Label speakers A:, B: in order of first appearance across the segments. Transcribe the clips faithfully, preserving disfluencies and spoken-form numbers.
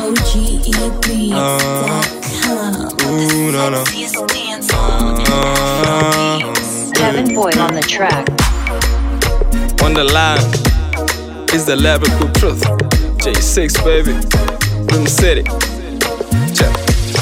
A: O G E beats dot com.
B: Ooh, no, no. Uh,
C: Kevin Boyd on the track.
B: Wonderland is the lyrical truth. J six, baby. Room City. Check.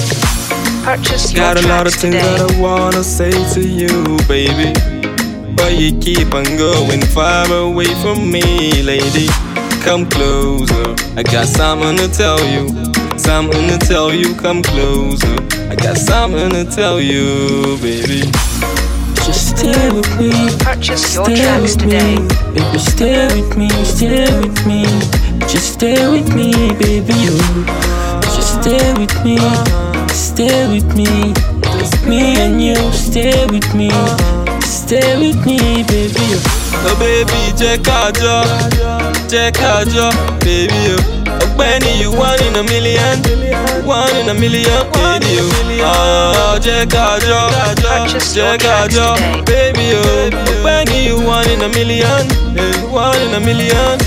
C: Purchase your
B: Got a lot of
C: tracks
B: things
C: today.
B: that I wanna say to you, baby, but you keep on going far away from me, lady. Come closer, I got something to tell you. Something to tell you, come closer. I got something to tell you, baby.
D: Just stay with me,
C: Purchase your
D: stay
C: tracks
D: with
C: today.
D: me, baby, stay with me, stay with me. Just stay with me, baby, oh. Just stay with me, stay with me. Me and you, stay with me, stay with me, baby, oh.
B: Oh baby, check out your, check out your, baby, oh. Benny, you one in a million, one in a million, baby, oh. Oh, check out your,
C: Purchase your
B: check out
C: tracks
B: your,
C: today.
B: baby, oh. Benny, you one in a million, one in a million,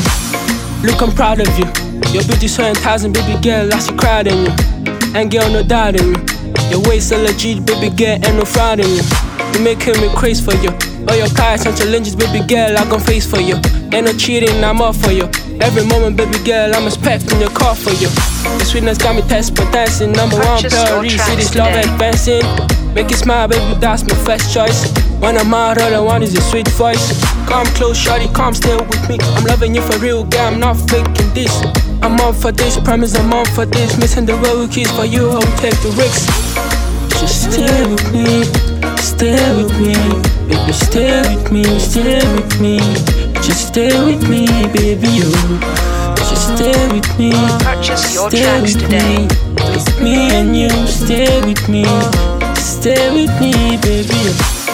B: oh.
D: Look, I'm proud of you. Your beauty so enticing, baby girl, I see crowd in you. And girl, no doubt in you. Your waist so legit, baby girl, ain't no fraud in you. You making me crazy for you. All your prides and challenges, baby girl, I gon' face for you. Ain't no cheating, I'm up for you. Every moment, baby girl, I'm expecting your call for you. Your sweetness got me test but dancing. Number one
C: Purchase your
D: priority, see
C: tracks
D: this love
C: today.
D: advancing. Make it smile, baby, that's my first choice. When I'm out, all I want is your sweet voice. Come close, shawty, come stay with me. I'm loving you for real, girl, I'm not faking this. I'm on for this, promise I'm on for this. Missing the road keys for you, I'll take the risks. Just stay with me, stay with me. Baby, stay with me, stay with me. Just stay with me, baby, you. Just stay with me,
C: Purchase your
D: stay
C: tracks
D: with
C: today.
D: me. Me and you, stay with me, stay with me, baby, you.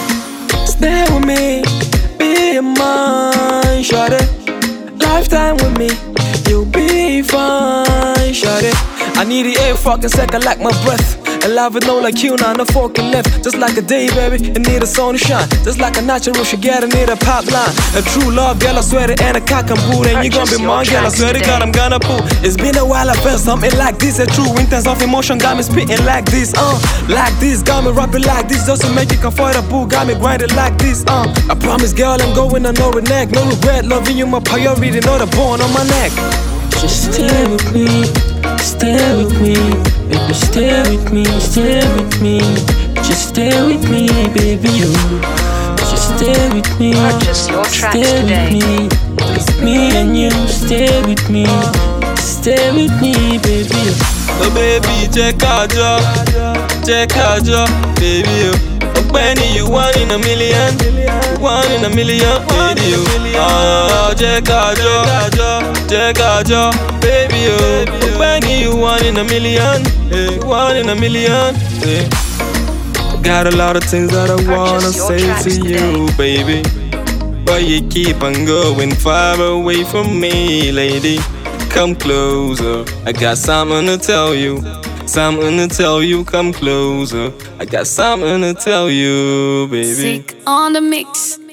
D: Stay with me, be mine, shawty. Lifetime with me, you'll be fine, shawty. I need it every fucking second like my breath. And love it no like you, not no fucking left. Just like a day, baby, it need a sun to shine. Just like a natural, she get it, need a pop line. A true love, girl, I swear it, and a cock and boot. And you gon' be mine, girl, I swear to God, I'm gonna pull. It's been a while, I felt something like this. A true intense of emotion got me spitting like this, uh like this, got me rapping like this. Just to make it comfortable, got me grinding like this, uh I promise, girl, I'm going on no neck. No regret, loving you my priority, not a bone on my neck. Just stay with me, stay with me. Baby, stay with me, stay with me. Just stay with me, baby, you. Just stay with me,
C: Purchase your tracks
D: stay
C: today.
D: with me. Me and you, stay with me, stay with me, baby, you.
B: Oh baby, check out your, check out your, baby, oh. Oh Benny, you one in a million, one in a million, baby, oh. Oh, check out your, check out your, baby, oh. Oh Benny, you one in a million, eh, one in a million, eh. Got a lot of things that I wanna
C: Purchase your
B: say
C: tracks
B: to you, baby, but you keep on going far away from me, lady. Come closer, I got something to tell you. Something to tell you, come closer. I got something to tell you, baby.
A: Sick on the mix.